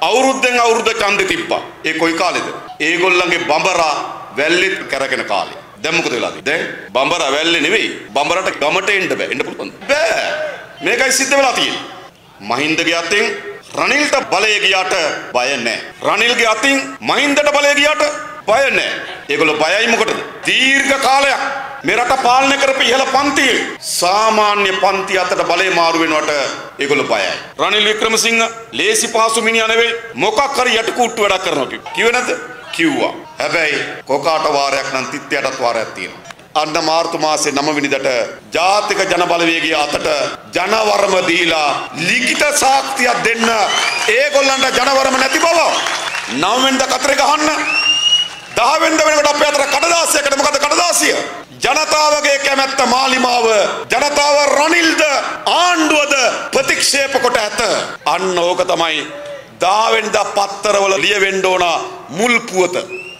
අවුරුද්දෙන් අවුරුද්ද ඡන්දෙ තිබ්බා. ඒ කොයි කාලෙද? ඒගොල්ලන්ගේ බඹරා වැල්ලෙත් කරගෙන කාලේ. දැන් මොකද වෙලාද? දැන් බඹරා වැල්ලේ නෙවෙයි. බඹරට ගමට එන්න බෑ. එන්න පුළුවන්ද? බෑ. මේකයි සිද්ධ වෙලා තියෙන්නේ. මහින්දගේ අතින් රනිල්ට බලය ගියාට බය නැහැ. රනිල්ගේ අතින් මහින්දට බලය ගියාට බය නැහැ. ඒගොල්ලෝ බයයි මොකටද? දීර්ඝ කාලයක් මේ රට පාලනය කරපු ඉහළ පන්තියේ සාමාන්‍ය පන්ති අතට බලය මාරු වෙනවට ඒගොල්ලෝ බයයි. රනිල් වික්‍රමසිංහ ලේසි පහසු මිනිහා නෙවෙයි. මොකක් හරි යටිකුට්ටු වැඩක් කරනවා කිව්වේ නැද්ද? කිව්වා. හැබැයි කොකාට වාරයක් නම් තිත්යටත් වාරයක් තියෙනවා. අන්න මාර්තු මාසේ 9 වෙනිදාට ජාතික ජන බලවේගයේ අතට ජනවරම දීලා ලිඛිත සාක්ෂියක් දෙන්න ඒගොල්ලන්ට ජනවරම නැති බව 9 වෙනිදා කතරේ ගහන්න 10 වෙනිදා වෙනකොට අපේ අතර කඩදාසියකට මොකද කඩදාසිය ජනතාවගේ කැමැත්ත මාලිමාව ජනතාව රනිල්ද ආණ්ඩුවද ප්‍රතික්ෂේප කොට ඇත. අන්න ඕක තමයි 10 වෙනිදා පත්තරවල ලියවෙන්න ඕන මුල් පුවත.